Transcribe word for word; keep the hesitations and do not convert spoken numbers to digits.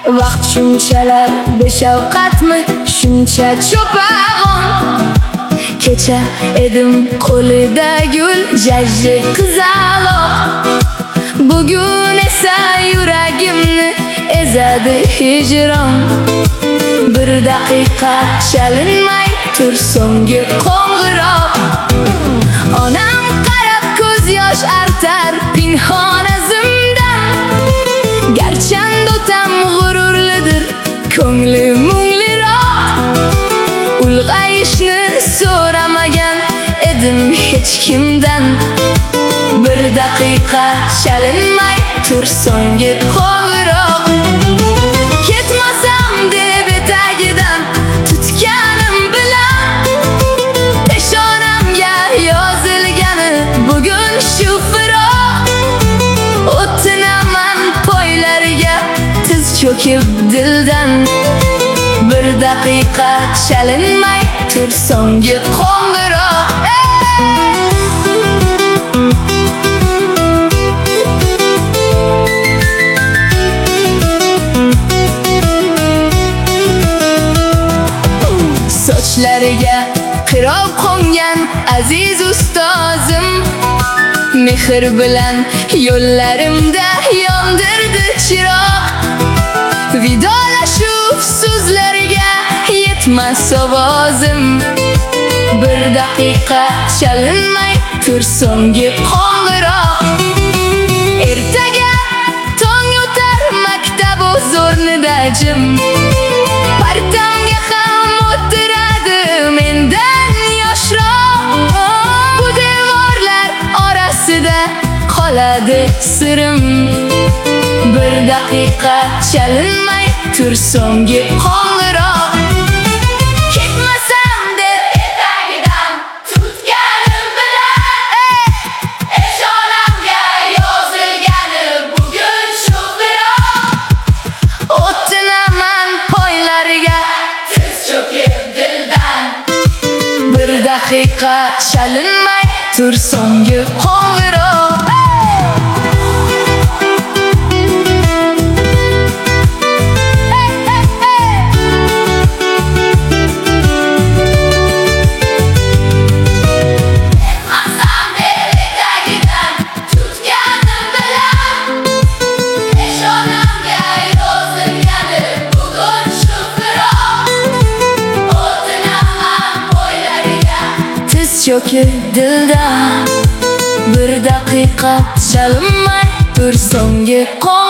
Vaqt shunchalar beshafqatmi, shuncha cho'pag'on. Kecha edim qo'lida gul, jajji qizaloq. Bugun esa yuragimni ezadi hijron. Bir daqiqa chalinmay tur so'nggi qo'ng'iroq. Onam qarab ko'z yosh artar pinhon azimdan. Garchand otam g'ururlidir, ko'ngli mungliroq. Ulg'ayishni so'ramagan edim hech kimdan. Bir daqiqa chalinmay tur so'nggi qo'ng'iroq. Ketmasam deb etagidan tutganim bilan peshonamga yozilgani bugun shu firoq. O'tinaman poylariga tiz cho'kib dildan. Bir daqiqa chalinmay tur so'nggi qo'ng'iroq. Sochlariga qiroq qo'ngan aziz ustozim, mehr bilan yo'llarimda yondirdi chiroq. Vidolashuv so'zlariga yetmas ovozim. Bir daqiqa chalinmay tur so'nggi qo'ng'iroq. Ertaga tong o'tar maktab o'zornida jim. Partamga ham o'tiradi mendan yoshroq. Bu devorlar orasida qoladi sirim. Bir daqiqa chalinmay tur so'nggi qo'ng'iroq. Ketmasam deb etagidan tutganim bilan peshonamga yozilgani bugun shu firoq. O'tinaman poylariga tiz cho'kib dildan. Bir daqiqa chalinmay tur so'nggi qo'ng'iroq. Cho'kib dildan. Bir daqiqa chalinmay tur so'nggi qo'ng'iroq.